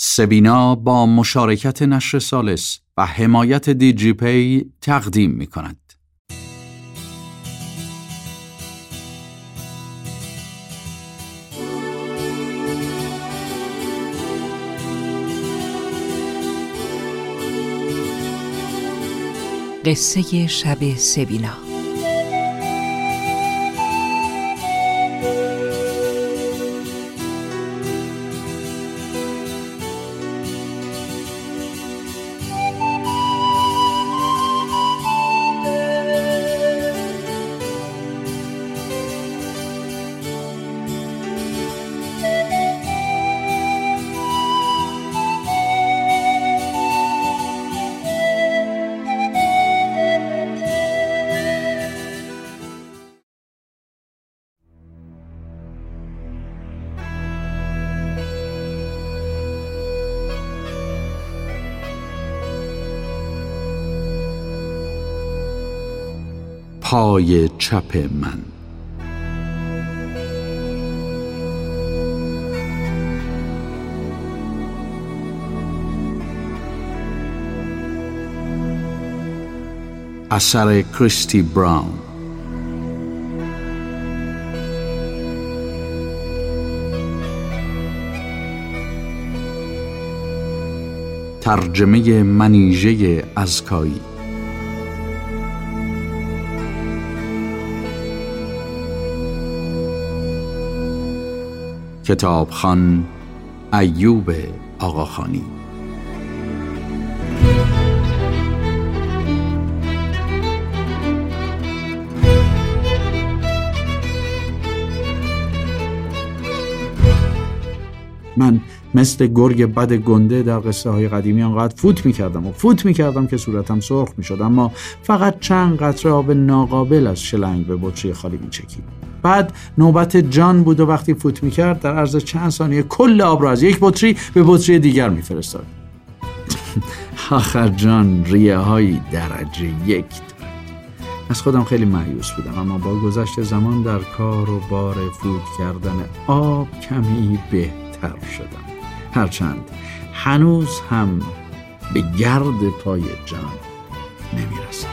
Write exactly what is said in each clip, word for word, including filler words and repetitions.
سبینا با مشارکت نشر ثالث و حمایت دیجی پی تقدیم می کند. قصه شب سبینا. پای چپ من. اثر کریستی براون. ترجمه منیژه ازکایی. کتابخوان ایوب آقاخانی. من مثل گرگ بد گنده در قصه های قدیمی آنقدر فوت می کردم و فوت می کردم که صورتم سرخ می شد، اما فقط چند قطره آب ناقابل از شلنگ به بطری خالی می چکید. بعد نوبت جان بود و وقتی فوت می کرد در عرض چند ثانیه کل آب را از یک بطری به بطری دیگر می فرستاد. آخر جان ریه های درجه یک دارد. از خودم خیلی مایوس بودم، اما با گذشت زمان در کار و بار فوت کردن آب کمی بهتر شدم، هرچند هنوز هم به گرد پای جان نمی رسم.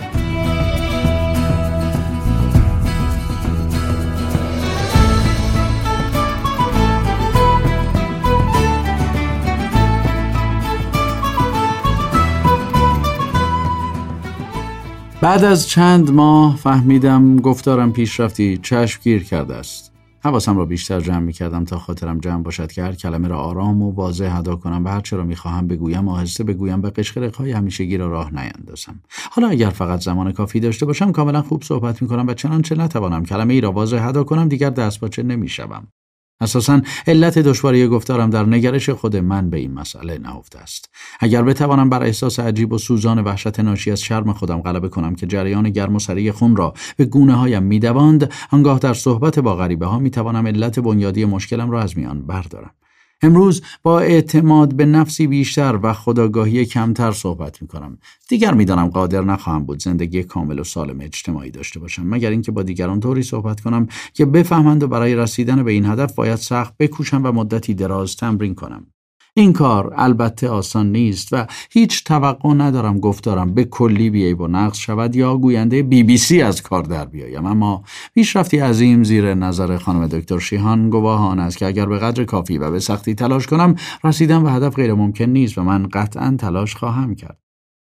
بعد از چند ماه فهمیدم گفتارم پیشرفتی چشمگیر کرده است. حواسم را بیشتر جمع می کردم تا خاطرم جمع باشد که هر کلمه را آرام و واضح ادا کنم و هر چه را می خواهم بگویم آهسته بگویم و قشقرق‌های همیشگی را راه نیندازم. حالا اگر فقط زمان کافی داشته باشم کاملا خوب صحبت می کنم و چنانچه نتوانم کلمه ای را واضح ادا کنم دیگر دستپاچه نمی شوم. اساساً علت دشواری گفتارم در نگرش خود من به این مسئله نهفته است. اگر بتوانم بر احساس عجیب و سوزان وحشت ناشی از شرم خودم غلبه کنم که جریان گرم و سریع خون را به گونه هایم می‌دواند، آنگاه در صحبت با غریبه ها می‌توانم علت بنیادی مشکلم را از میان بردارم. امروز با اعتماد به نفسی بیشتر و خودآگاهی کمتر صحبت می‌کنم. دیگر می‌دانم قادر نخواهم بود زندگی کامل و سالم اجتماعی داشته باشم، مگر اینکه با دیگران طوری صحبت کنم که بفهمند و برای رسیدن به این هدف باید سخت بکوشم و مدتی دراز تمرین کنم. این کار البته آسان نیست و هیچ توقع ندارم گفتارم به کلی بیعیب و نقص شود یا گوینده بی بی سی از کار در بیایم، اما پیشرفتی عظیم زیر نظر خانم دکتر شیهان گواه آن است که اگر به قدر کافی و به سختی تلاش کنم رسیدن به هدف غیر ممکن نیست و من قطعاً تلاش خواهم کرد.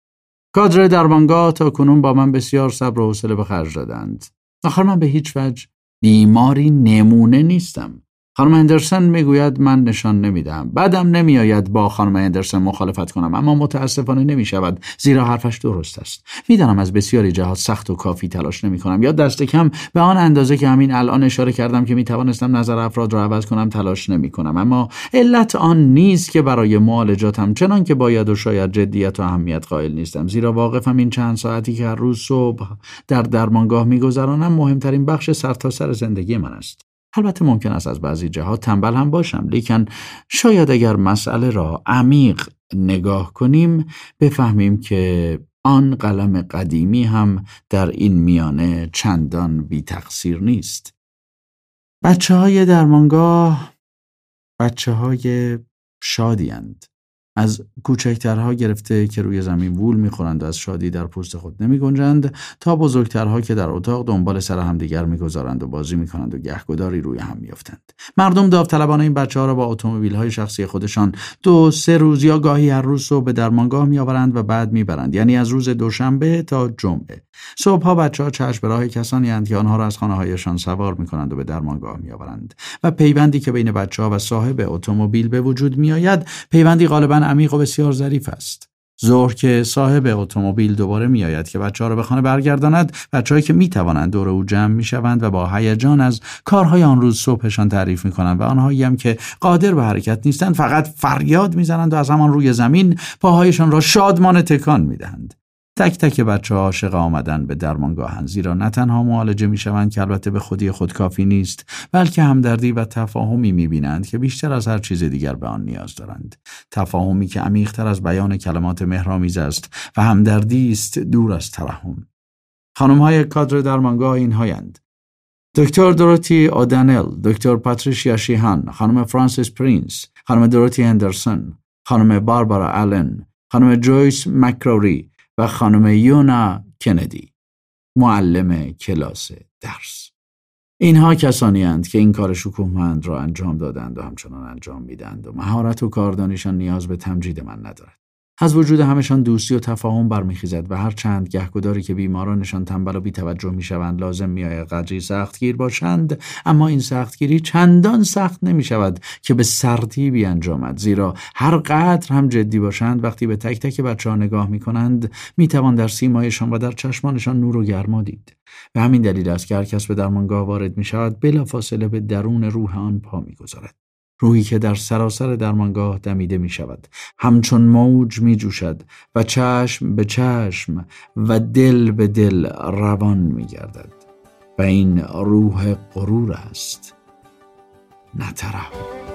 کادر درمانگاه تا کنون با من بسیار صبر و حوصله به خرج دادند. آخر من به هیچ وجه بیماری نمونه نیستم. خانم اندرسن میگوید من نشان نمیدم. بعدم نمیآید با خانم اندرسن مخالفت کنم، اما متاسفانه نمیشود، زیرا حرفش درست است. میدانم از بسیاری جهات سخت و کافی تلاش نمی کنم، یا دست کم به آن اندازه که همین الان اشاره کردم که میتوانستم نظر افراد را عوض کنم تلاش نمی کنم، اما علت آن نیست که برای معالجاتم چنان که باید و شاید جدیت و اهمیت قائل نیستم، زیرا واقفم این چند ساعتی که هر روز صبح در درمانگاه میگذرانم مهمترین بخش سرتاسر زندگی من است. البته ممکن است از بعضی جهات تنبل هم باشم، لیکن شاید اگر مسئله را عمیق نگاه کنیم بفهمیم که آن قلم قدیمی هم در این میانه چندان بی تقصیر نیست. بچه های درمانگاه بچه های شادی‌اند. از کوچکترها گرفته که روی زمین وول می‌خورند و از شادی در پوست خود نمی‌گنجند تا بزرگترها که در اتاق دنبال سر همدیگر می‌گذارند و بازی می‌کنند و گهگداری روی هم می‌افتند. مردم داوطلبانه این بچه‌ها را با اتومبیل‌های شخصی خودشان دو سه روز یا گاهی هر روز صبح به درمانگاه می‌آورند و بعد می‌برند، یعنی از روز دوشنبه تا جمعه. صبح‌ها بچه‌ها چشم به راه کسانی اند که آنها را از خانه‌هایشان سوار می‌کنند و به درمانگاه می‌آورند و پیوندی که بین بچه‌ها و صاحب اتومبیل به وجود می‌آید، پیوندی غالباً عمیق و بسیار ظریف است. ظهر که صاحب اتومبیل دوباره میآید که بچه‌ها را به خانه برگرداند، بچه‌هایی که می‌توانند دور او جمع می‌شوند و با هیجان از کارهای آن روز صبحشان تعریف می‌کنند و آنهایی هم که قادر به حرکت نیستند فقط فریاد می‌زنند و از همان روی زمین پاهایشان را شادمانه تکان می‌دهند. تک تک بچه‌ها عاشق آمدن به درمانگاهند، زیرا نه تنها معالجه می‌شوند که البته به خودی خود کافی نیست، بلکه همدردی و تفاهمی می‌بینند که بیشتر از هر چیز دیگر به آن نیاز دارند. تفاهمی که عمیق‌تر از بیان کلمات مهرآمیز است و همدردی است دور از ترحم. خانم‌های کادر درمانگاه اینهایند: دکتر دوروتی اودنل، دکتر پاتریشیا شیهان، خانم فرانسیس پرینس، خانم دوروتی هندرسون، خانم باربارا آلن، خانم جویس مکروری و خانم یونا کندی، معلم کلاس درس. اینها کسانی اند که این کار شکوهمند را انجام دادند و همچنان انجام میدند و مهارت و کاردانیشان نیاز به تمجید من ندارد. از وجود همشان دوستی و تفاهم برمیخیزد و هر چند گهگداری که بیمارانشان تنبل و بی‌توجه میشوند لازم میآید قدری سختگیر باشند، اما این سختگیری چندان سخت نمیشود که به سردی بیانجامد، زیرا هر قدر هم جدی باشند وقتی به تک تک بچه‌ها نگاه میکنند میتوان در سیمایشان و در چشمانشان نور و گرما دید. به همین دلیل است که هر کس به درمانگاه وارد میشود بلافاصله به درون روح آن پا میگذارد. روحی که در سراسر درمانگاه دمیده می شود، همچون موج می جوشد و چشم به چشم و دل به دل روان می گردد و این روح غرور است، نه ترحم.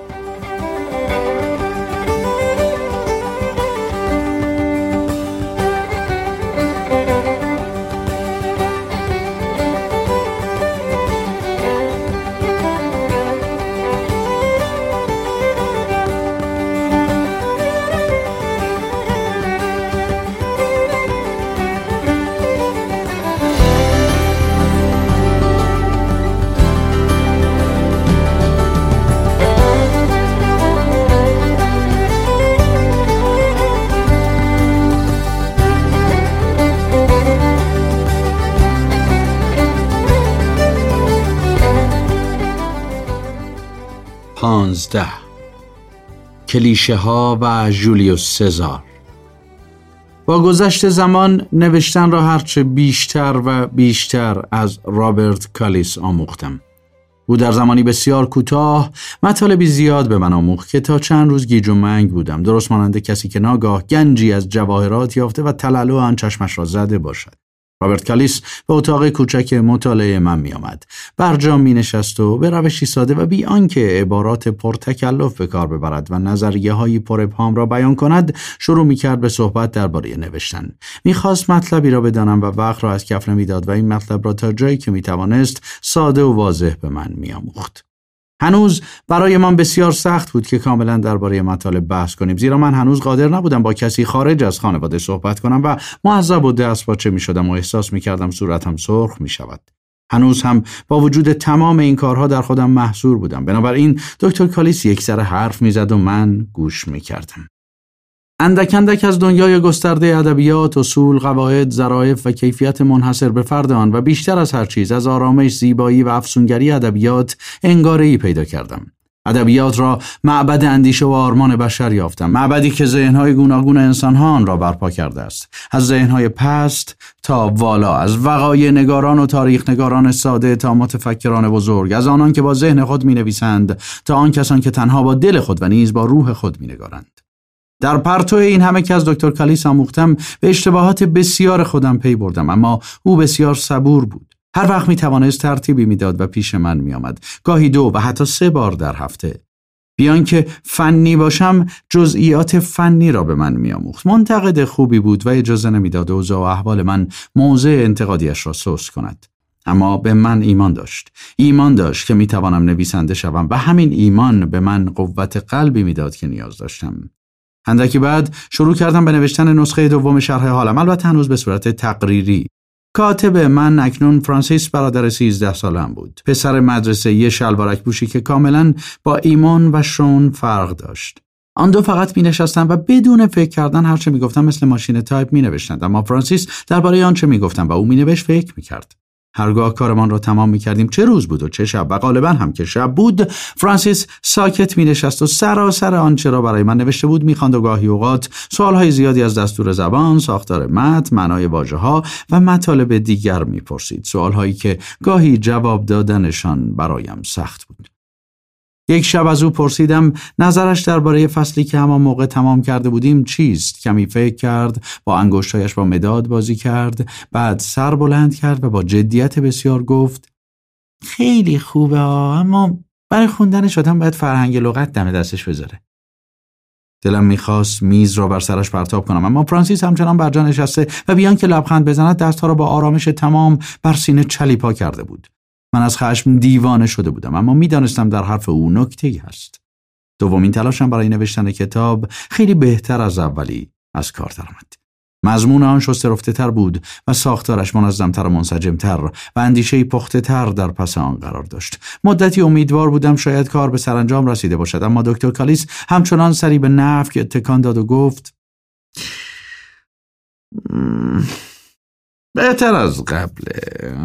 پانزده. کلیشه ها و جولیوس سزار. با گذشت زمان نوشتن را هرچه بیشتر و بیشتر از رابرت کالیس آموختم. او در زمانی بسیار کوتاه مطالبی زیاد به من آموخت که تا چند روز گیج و منگ بودم، درست مانند کسی که ناگاه گنجی از جواهرات یافته و تلالو آن چشمش را زده باشد. رابرت کالیس به اتاق کوچک مطالعه من می آمد. برجام می نشست و به روشی ساده و بی آنکه عبارات پرتکلف به کار ببرد و نظریه هایی پر ابهام را بیان کند شروع می کرد به صحبت درباره نوشتن. می خواست مطلبی را بدانم و وقت را از کف نمی داد و این مطلب را تا جایی که می توانست ساده و واضح به من می آموخت. هنوز برای من بسیار سخت بود که کاملا درباره مطالب بحث کنیم، زیرا من هنوز قادر نبودم با کسی خارج از خانواده صحبت کنم و معذب و دستپاچه می شدم و احساس می کردم صورتم سرخ می شود. هنوز هم با وجود تمام این کارها در خودم محصور بودم. بنابراین دکتر کالیس یک سر حرف می زد و من گوش می کردم. اندک اندک از دنیای گسترده ادبیات، اصول، قواعد، ظرایف و کیفیت منحصر به فرد آن و بیشتر از هر چیز از آرامش، زیبایی و افسونگری ادبیات انگاره‌ای پیدا کردم. ادبیات را معبد اندیشه و آرمان بشر یافتم، معبدی که ذهن‌های گوناگون انسان‌ها آن را برپا کرده است، از ذهن‌های پست تا والا، از وقایع نگاران و تاریخ نگاران ساده تا متفکران بزرگ، از آنان که با ذهن خود می‌نویسند تا آن کسان که تنها با دل خود و نیز با روح خود می‌نگارند. در پرتو این همه که از دکتر کالیس آموختم به اشتباهات بسیار خودم پی بردم، اما او بسیار صبور بود. هر وقت می توانست ترتیبی می داد و پیش من می آمد، گاهی دو و حتی سه بار در هفته. بیان که فنی باشم جزئیات فنی را به من می آموخت. منتقد خوبی بود و اجازه نمی داد اوضاع و احوال من موضع انتقادیش را سوس کند. اما به من ایمان داشت. ایمان داشت که میتوانم نویسنده شوم و همین ایمان به من قوت قلبی میداد که نیاز داشتم. اندکی بعد شروع کردم به نوشتن نسخه دوم شرح حالم، البته هنوز به صورت تقریری. کاتب من اکنون فرانسیس برادر سیزده سالم بود. پسر مدرسه‌ای شلوارک پوشی که کاملا با ایمان و شون فرق داشت. آن دو فقط می نشستن و بدون فکر کردن هر چه می گفتم مثل ماشین تایپ می نوشتند، اما فرانسیس درباره آنچه می گفتم و او می نوشت فکر می کرد. هرگاه کارمان را تمام می کردیم، چه روز بود و چه شب و غالبا هم که شب بود، فرانسیس ساکت می نشست و سراسر آنچه را برای من نوشته بود می خواند و گاهی اوقات سوالهای زیادی از دستور زبان، ساختار متن، معنای واژه‌ها و مطالب دیگر می پرسید، سوالهایی که گاهی جواب دادنشان برایم سخت بود. یک شب از او پرسیدم نظرش درباره فصلی که همان موقع تمام کرده بودیم چیست؟ کمی فکر کرد، با انگشتایش با مداد بازی کرد، بعد سر بلند کرد و با جدیت بسیار گفت خیلی خوبه، اما برای خوندنش آدم باید فرهنگ لغت دم دستش بذاره. دلم میخواست میز را بر سرش پرتاب کنم، اما فرانسیس همچنان بر جا نشسته و بیان که لبخند بزند دستها را با آرامش تمام بر سینه چلیپا کرده بود. من از خشم دیوانه شده بودم، اما میدانستم در حرف او نکته‌ای هست. دومین تلاشم برای نوشتن کتاب خیلی بهتر از اولی از کار درآمد. مضمون آن شسته رفته تر بود و ساختارش منظم‌تر و منسجم‌تر و اندیشه‌ای پخته‌تر در پس آن قرار داشت. مدتی امیدوار بودم شاید کار به سرانجام رسیده باشد، اما دکتر کالیس همچنان سری به نفی تکان داد و گفت بهتر از قبله،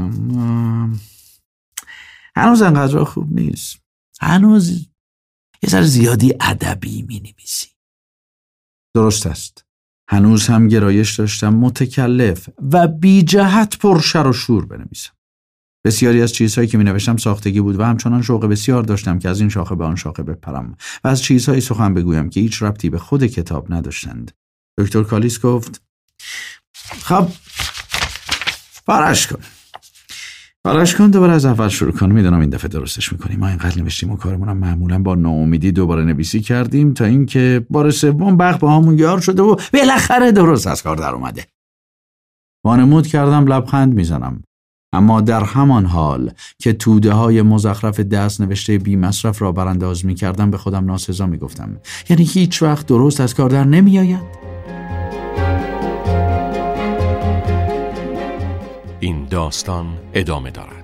هنوز انقدر خوب نیست. هنوز یه ذره زیادی ادبی می نویسی. درست است. هنوز هم گرایش داشتم متکلف و بی جهت پرشر و شور بنویسم. بسیاری از چیزهایی که می نوشتم ساختگی بود و همچنان شوق بسیار داشتم که از این شاخه به آن شاخه بپرم و از چیزهایی سخن بگویم که هیچ ربطی به خود کتاب نداشتند. دکتر کالیس گفت خب پارش کن. پارش کن دوباره از اول شروع کن. میدونم این دفعه درستش میکنیم. ما اینقدر نوشتیم و کارمون هم معمولا با ناامیدی دوباره نویسی کردیم تا اینکه بار سوم بخت با همون یار شده و بالاخره درست از کار در اومده. وانمود کردم لبخند میزنم، اما در همان حال که توده های مزخرف دست نوشته بی مصرف را برانداز میکردم به خودم ناسزا میگفتم. یعنی هیچ وقت درست از کار در نمیآید. این داستان ادامه دارد.